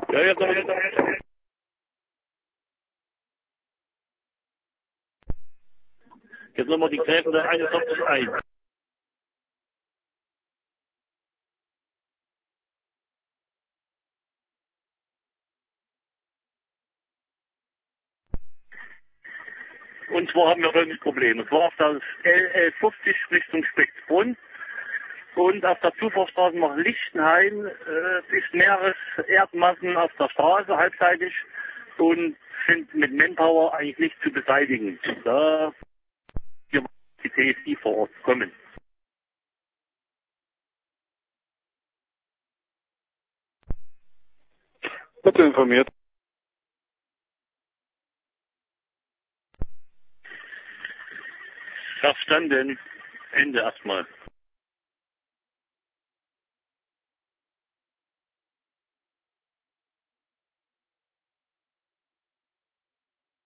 Ja, ja, ja. Jetzt nochmal die Gräfende 41.1. Und zwar haben wir folgendes Problem. Und zwar auf der L50 Richtung Speckbrunn und auf der Zufahrtsstraße nach Lichtenhain ist mehreres Erdmassen auf der Straße halbseitig und sind mit Manpower eigentlich nicht zu beseitigen. Da hier die TSI vor Ort kommen. Bitte informiert. Verstanden. Ende erstmal.